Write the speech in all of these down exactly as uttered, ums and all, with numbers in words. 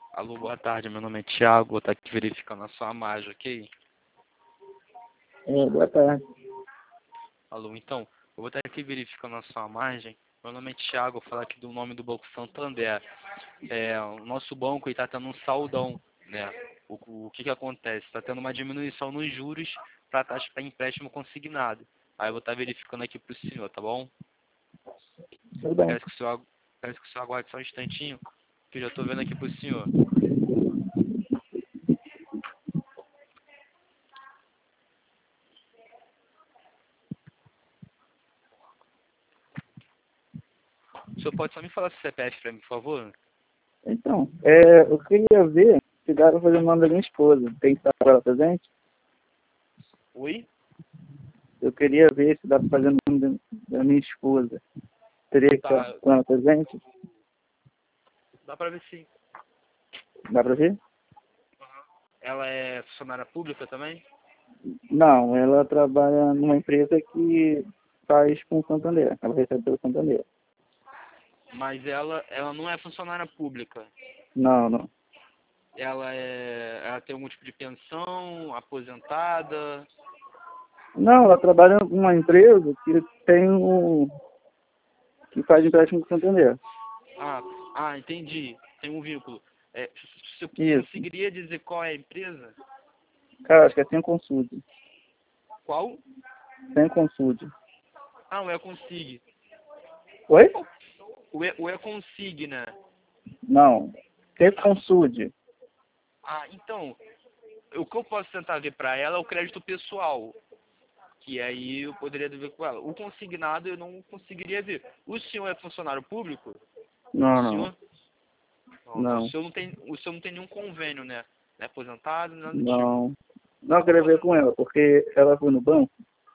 Alô, boa tarde, meu nome é Thiago, vou estar aqui verificando a sua margem, ok? É, boa tarde. Alô, então, eu vou estar aqui verificando a sua margem. Meu nome é Thiago, vou falar aqui do nome do Banco Santander. É, o nosso banco está tendo um saldão, né? O, o que que acontece? Está tendo uma diminuição nos juros para a taxa para empréstimo consignado. Aí eu vou estar verificando aqui para o senhor, tá bom? Tudo bem. Parece que o senhor, agu- parece que o senhor aguarde só um instantinho, que eu já estou vendo aqui para o senhor. O senhor pode só me falar seu C P F para mim, por favor? Então, é, eu queria ver se dá para fazer o nome da minha esposa. Tem que estar com ela presente? Oi? Eu queria ver se dá para fazer o nome da, da minha esposa. Teria que estar Tá, com ela presente? dá para ver sim. Dá para ver? Ela é funcionária pública também? Não, ela trabalha numa empresa que faz com o Santander. Ela recebe pelo Santander. Mas ela, ela não é funcionária pública. Não, não. Ela é, ela tem algum tipo de pensão, aposentada. Não, ela trabalha numa empresa que tem um, que faz empréstimo com o Santander. Ah, ah, entendi. Tem um vínculo. É, você Isso. conseguiria dizer qual é a empresa? Cara, acho que é sem consulta. Qual? Sem consulta. Ah, o Econsig. Oi? O, e, o Econsigna. Não. Sem consulta. Ah, então, o que eu posso tentar ver para ela é o crédito pessoal. Que aí eu poderia ver com ela. O consignado eu não conseguiria ver. O senhor é funcionário público? O Não, não. senhor? Não, não. O Não. senhor não tem, o senhor não tem nenhum convênio, né? Não é aposentado, nada do tipo. Não. Não, eu queria ver com ela, porque ela foi no banco,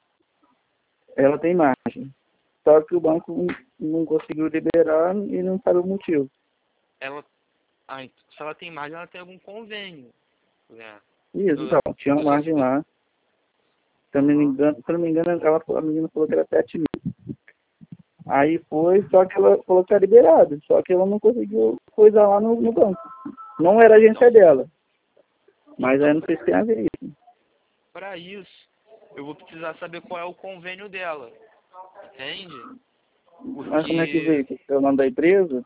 ela tem margem. Só que o banco não não conseguiu liberar e não sabe o motivo. Ela, ah, então, se ela tem margem, ela tem algum convênio, né? Isso, Eu, então, tinha uma eu só, margem eu, lá. Se eu não me aham. engano, se eu não me engano ela, falou- a menina falou que era sete mil. Aí foi, só que ela falou que era liberado. Só que ela não conseguiu coisa lá no, no banco. Não era a agência Então, dela. Mas aí então não sei se tem a ver isso. para isso, eu vou precisar saber qual é o convênio dela, entende? Mas como é que veio? Porque, Que é o nome da empresa?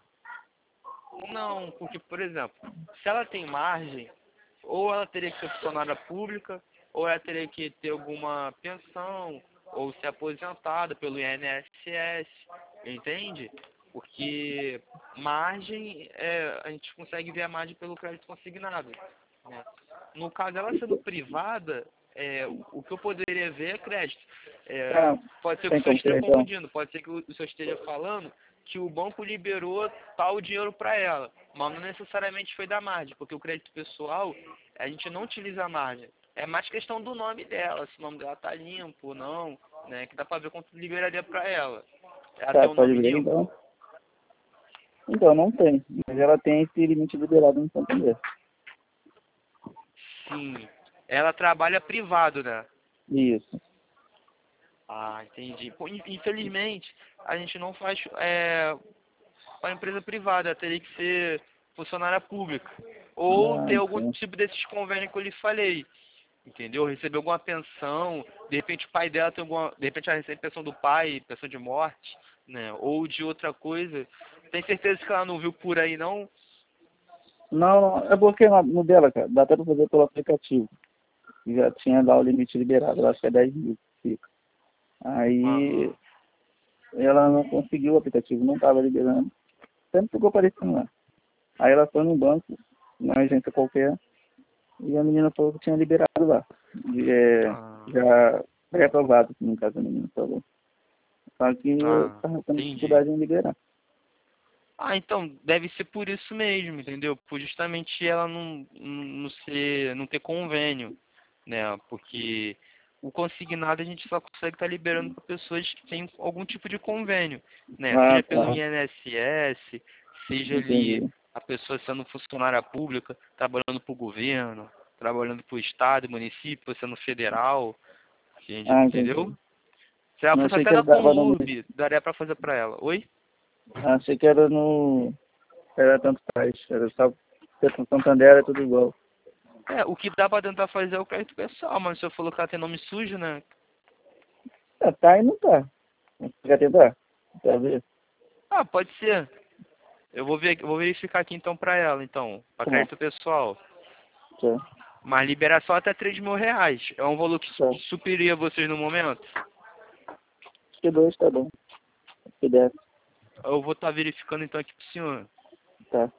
não, porque, por exemplo, se ela tem margem, ou ela teria que ser funcionária pública, ou ela teria que ter alguma pensão, ou ser aposentada pelo I N S S, entende? Porque margem, é, a gente consegue ver a margem pelo crédito consignado, né? No caso, ela sendo privada, é, o que eu poderia ver é crédito. É, Ah, pode ser que o tem senhor como esteja ser então. confundindo, pode ser que o senhor esteja falando que o banco liberou tal dinheiro para ela, mas não necessariamente foi da margem, porque o crédito pessoal, a gente não utiliza a margem. É mais questão do nome dela, se o nome dela tá limpo ou não, né? Que dá para ver quanto liberaria para ela. Ela tem Tá, um pode nome ver limpo? então. Então, não tem. Mas ela tem esse limite liberado no Santander. Sim. Ela trabalha privado, né? Isso. Ah, entendi. Pô, in- infelizmente, a gente não faz é, para empresa privada, teria que ser funcionária pública. Ou Ah, ter algum então. tipo desses convênios que eu lhe falei. Entendeu? Receber alguma pensão, de repente o pai dela tem alguma. De repente ela recebe pensão do pai, pensão de morte, né? Ou de outra coisa. Tem certeza que ela não viu por aí, não? Não, não, é porque no no dela, cara, dá até pra fazer pelo aplicativo. Já tinha lá o limite liberado, eu acho que é dez mil que fica. Aí Aham. ela não conseguiu o aplicativo, não estava liberando. Sempre ficou aparecendo lá. Aí ela foi no banco, numa agência qualquer, e a menina falou que tinha liberado lá. E, é, Ah, já pré-aprovado, no caso a menina falou. Só que ah, estava tendo entendi. dificuldade em liberar. Ah, então, deve ser por isso mesmo, entendeu? Por justamente ela não, não, não ser, não ter convênio, né? Porque o consignado a gente só consegue estar liberando para pessoas que têm algum tipo de convênio, né? Ah, Seja pelo tá. I N S S, seja ali Entendi. a pessoa sendo funcionária pública, trabalhando para o governo, trabalhando para o estado, município, sendo federal, gente, Ah, entendeu? entendi. Se ela Não fosse achei até que da ele dava no Conlurb, daria para fazer para ela. Oi? Achei que era no. Era tanto faz. Era só. Centro Santander é tudo igual. É, o que dá pra tentar fazer é o crédito pessoal, mas o senhor falou que ela tem nome sujo, né? Ah, tá e não tá. Quer tentar? Quer ver? Ah, pode ser. Eu vou ver, eu vou verificar aqui então pra ela, então, pra Tá bom. crédito pessoal. Tá. Mas libera só até três mil reais. É um valor que Tá. su- supriria vocês no momento? Acho que dois tá bom. Acho que dez. Eu vou estar verificando então aqui pro senhor. Tá.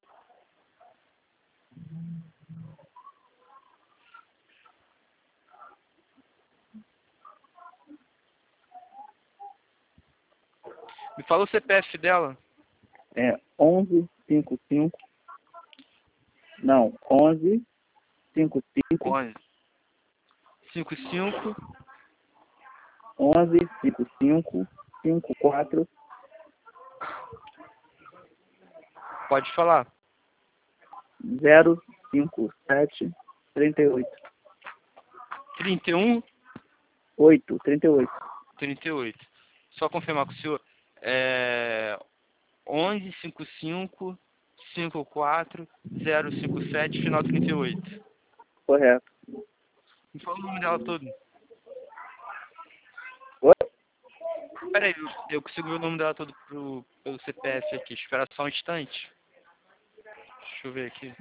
Me fala o C P F dela. É onze cinco cinco. Não, onze cinco cinco. onze. cinco cinco. onze cinco cinco cinco quatro Pode falar. zero cinco sete trinta e oito. trinta e um. oito, trinta e oito. trinta e oito. Só confirmar com o senhor. É onze cinco cinco cinco quatro zero cinco sete, final trinta e oito. Correto. Me fala o nome dela todo. Oi? Pera aí, eu, eu consigo ver o nome dela todo pro, pelo C P F aqui. Espera só um instante. Deixa eu ver aqui.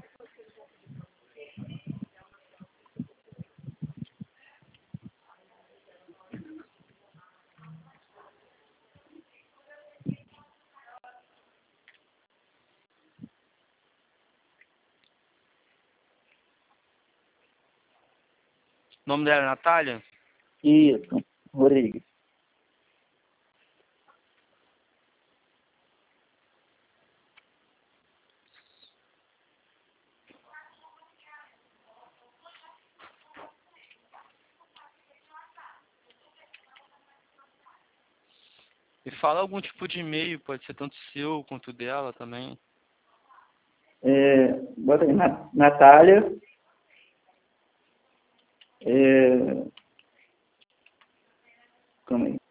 O nome dela é Natália? Isso. Rodrigues. Me fala algum tipo de e-mail, pode ser tanto seu quanto dela também. É, bota aí, Na- Natália. É, calma aí.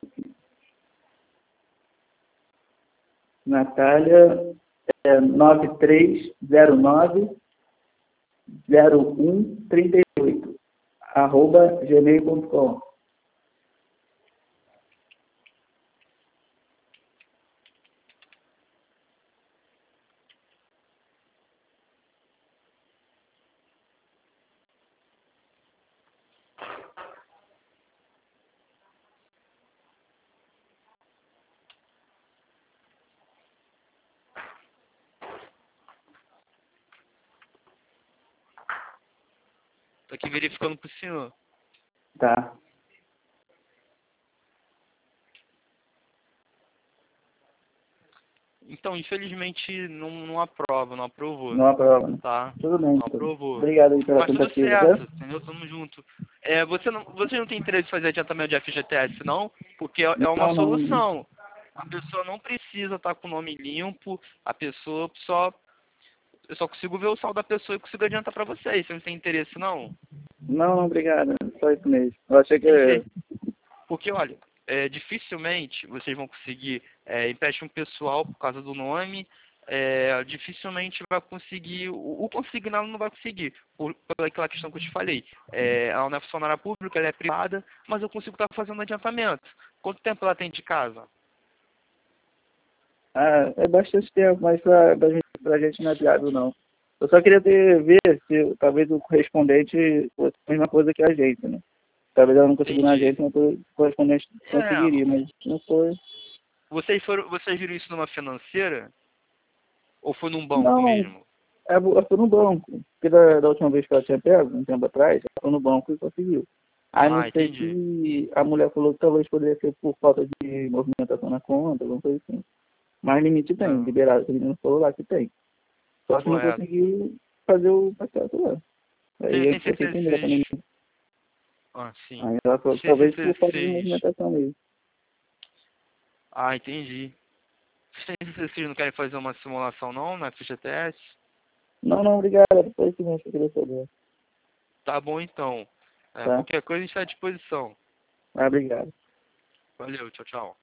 Natália é nove três zero nove zero um três oito arroba gmail ponto com. Tô aqui verificando pro senhor. Tá. Então, infelizmente, não, não aprova, não aprovou. Não aprova, né? Tá? Tudo bem, Não então. aprovou. Obrigado aí pela Mas tudo tentativa, certo, tá? entendeu? Tamo junto. É, você, não, você não tem interesse em fazer adiantamento de F G T S, não? Porque é é uma Não, não, não. solução. A pessoa não precisa estar com o nome limpo, a pessoa só... Eu só consigo ver o saldo da pessoa e consigo adiantar pra vocês. Você não tem interesse, não? Não, não, obrigado. Só isso mesmo. Eu achei que... Infe- Porque, olha, é, dificilmente vocês vão conseguir é, empréstimo pessoal por causa do nome, é, dificilmente vai conseguir, o, o consignado não vai conseguir, por, pela aquela questão que eu te falei. É, ela não é funcionária pública, ela é privada, mas eu consigo estar fazendo adiantamento. Quanto tempo ela tem de casa? Ah, é bastante tempo, mas pra, pra, gente, pra gente não é viável, não. Eu só queria ter, ver se talvez o correspondente fosse a mesma coisa que a gente, né? Talvez ela não conseguiu na Entendi. gente, mas o correspondente conseguiria, É, mas não foi. vocês, foram, vocês viram isso numa financeira? Ou foi num banco Não, mesmo? é, ela foi no banco. Porque da, da última vez que ela tinha pego, um tempo atrás, ela foi no banco e conseguiu. Aí não Ah, sei entendi. se a mulher falou que talvez poderia ser por falta de movimentação na conta, alguma coisa assim. Mas limite tem, Não, liberado, o menino falou lá que tem. Só que não correto. conseguiu fazer o processo lá. Você Aí já eu tem eu certeza fiquei que melhor também. vocês... Ah, sim. Aí ela falou que Você, você, talvez você por falta de fez... movimentação mesmo. Ah, entendi. Vocês vocês não querem fazer uma simulação não na F G T S? Não, não, obrigado. Depois que eu queria saber. Tá bom então. É, Tá? qualquer coisa a gente está à disposição. Ah, obrigado. Valeu, tchau, tchau.